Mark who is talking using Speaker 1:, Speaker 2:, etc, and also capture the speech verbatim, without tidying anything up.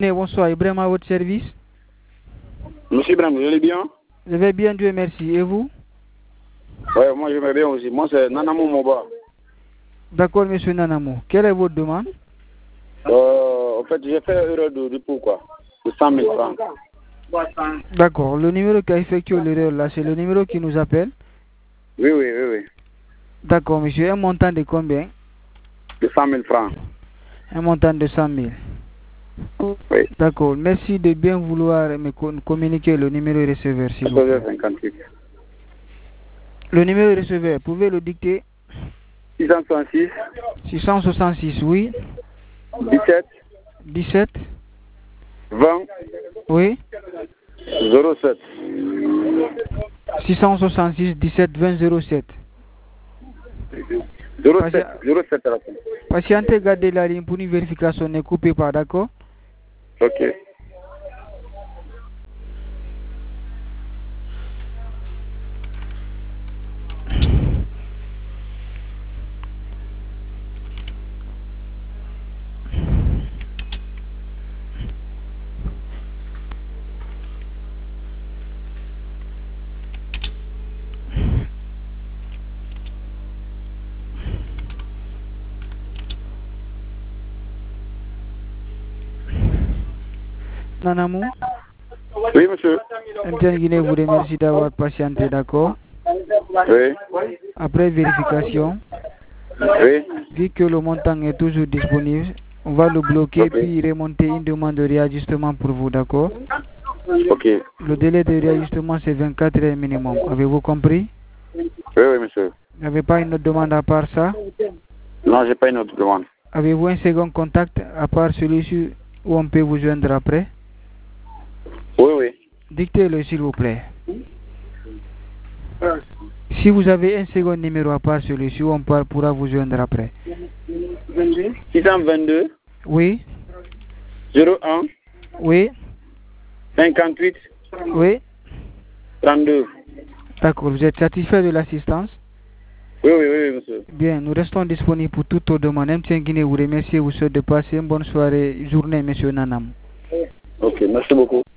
Speaker 1: Bonsoir, Ibrahim à votre service.
Speaker 2: Monsieur Ibrahim, vous allez bien?
Speaker 1: Je vais bien, Dieu merci. Et vous?
Speaker 2: Oui, moi je vais bien aussi. Moi c'est Nanamo Moba.
Speaker 1: D'accord, monsieur Nanamo. Quelle est votre demande?
Speaker 2: Euh, en fait, j'ai fait erreur de dépôt, quoi. De cent mille francs.
Speaker 1: D'accord. Le numéro qui a effectué l'erreur là, c'est le numéro qui nous appelle?
Speaker 2: Oui, oui, oui, oui.
Speaker 1: D'accord, monsieur. Un montant de combien?
Speaker 2: De cent mille francs.
Speaker 1: Un montant de cent mille.
Speaker 2: Oui.
Speaker 1: D'accord. Merci de bien vouloir me communiquer le numéro receveur, s'il vous plaît.
Speaker 2: cinquante-huit.
Speaker 1: Le numéro receveur, pouvez le dicter?
Speaker 2: six cent soixante-six.
Speaker 1: six cent soixante-six, oui.
Speaker 2: dix-sept.
Speaker 1: dix-sept.
Speaker 2: vingt.
Speaker 1: Oui.
Speaker 2: zéro sept.
Speaker 1: six cent soixante-six, dix-sept, vingt, zéro sept.
Speaker 2: zéro sept. zéro sept à la fin.
Speaker 1: Patientez, gardez la ligne pour une vérification. Ne coupez pas, d'accord?
Speaker 2: Ok.
Speaker 1: Nanamou?
Speaker 2: Oui, monsieur.
Speaker 1: M T N Guinée vous remercie d'avoir patienté, d'accord?
Speaker 2: Oui.
Speaker 1: Après vérification,
Speaker 2: Oui.
Speaker 1: vu que le montant est toujours disponible, on va le bloquer
Speaker 2: Okay.
Speaker 1: puis remonter une demande de réajustement pour vous, d'accord?
Speaker 2: Ok.
Speaker 1: Le délai de réajustement c'est vingt-quatre heures minimum. Avez-vous compris?
Speaker 2: Oui, oui, monsieur.
Speaker 1: Vous n'avez pas une autre demande à part ça?
Speaker 2: Non, j'ai pas une autre demande.
Speaker 1: Avez-vous un second contact à part celui-ci où on peut vous joindre après?
Speaker 2: Oui, oui.
Speaker 1: Dictez-le s'il vous plaît. Si vous avez un second numéro à part celui-ci, on pourra vous joindre après.
Speaker 2: six cent vingt-deux.
Speaker 1: Oui.
Speaker 2: zéro un.
Speaker 1: Oui.
Speaker 2: cinquante-huit.
Speaker 1: Oui.
Speaker 2: trente-deux.
Speaker 1: D'accord. Vous êtes satisfait de l'assistance?
Speaker 2: Oui, oui, oui, monsieur.
Speaker 1: Bien, nous restons disponibles pour toute autre demande. M T N Guinée vous remercie et vous souhaite de passer une bonne soirée, journée, monsieur Nanam.
Speaker 2: Ok, merci beaucoup.